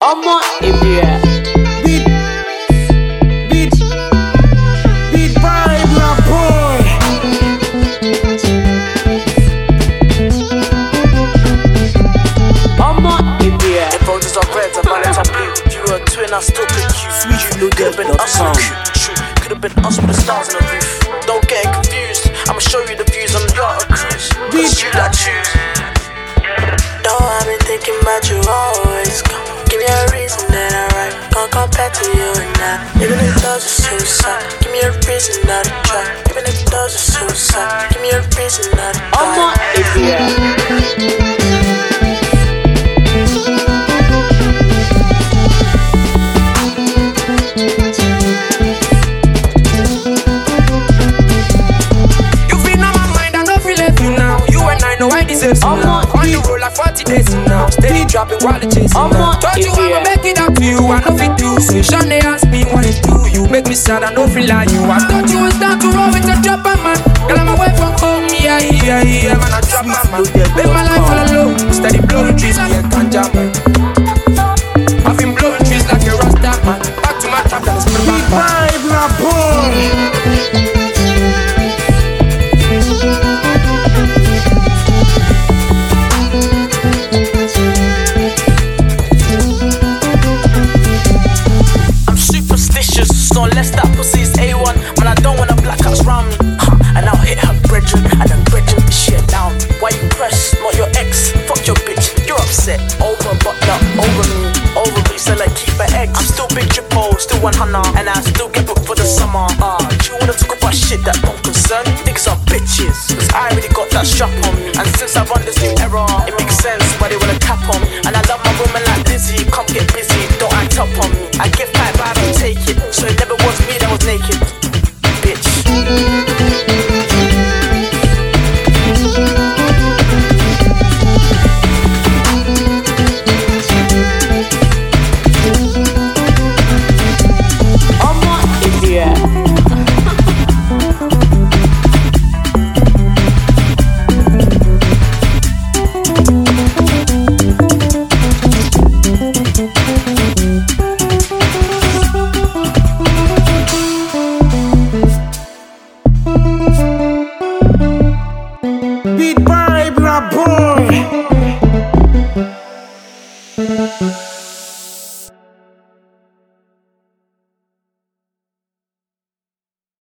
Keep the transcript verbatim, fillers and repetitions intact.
Omo Ibia. Beat, beat, beat vibe, my boy. Omo Ibia. The roses are red, the violets are blue. If you were a twin, I still pick you. Sweet, you could've been us on the shoot. Could've been us with the stars on the roof. Don't get confused. I'ma show you the views on the yacht cruise. It's you that choose. Though I've been thinking about you always. Give me a reason that I write. Can't compare to you and I. Even if those are suicide, give me a reason not to try. Even if those are suicide, give me a reason not to try. Omo Ibia. No, I deserve some now. On the roll like forty days now. Steady dropping while the chasing now. Thought you I'ma make it up to you, I know fit do. So Sean they ask me what it do. You make me sad, I know feel like you. I thought you was down to roll with a dropper man. Girl, I'm away from home, yeah, yeah, yeah. Man, I drop my man. Live my life all alone. Steady blowing trees, me a ganja man. I've been blowing trees like a rasta man. Back to my trap, and it's my Beat vibe, my boy. So unless that pussy's A one, man, I don't want a black house round me. Huh, and I'll hit her brethren, and then brethren shit down. Why you press, not your ex? Fuck your bitch, you're upset. Over, but not over me. Over me, so like keep her eggs. I'm still big triple, still one hundred, and I still get booked for the summer. Ah, uh, you wanna talk about shit that don't concern me? Niggas are bitches, cause I already got that strap on me. And since I run this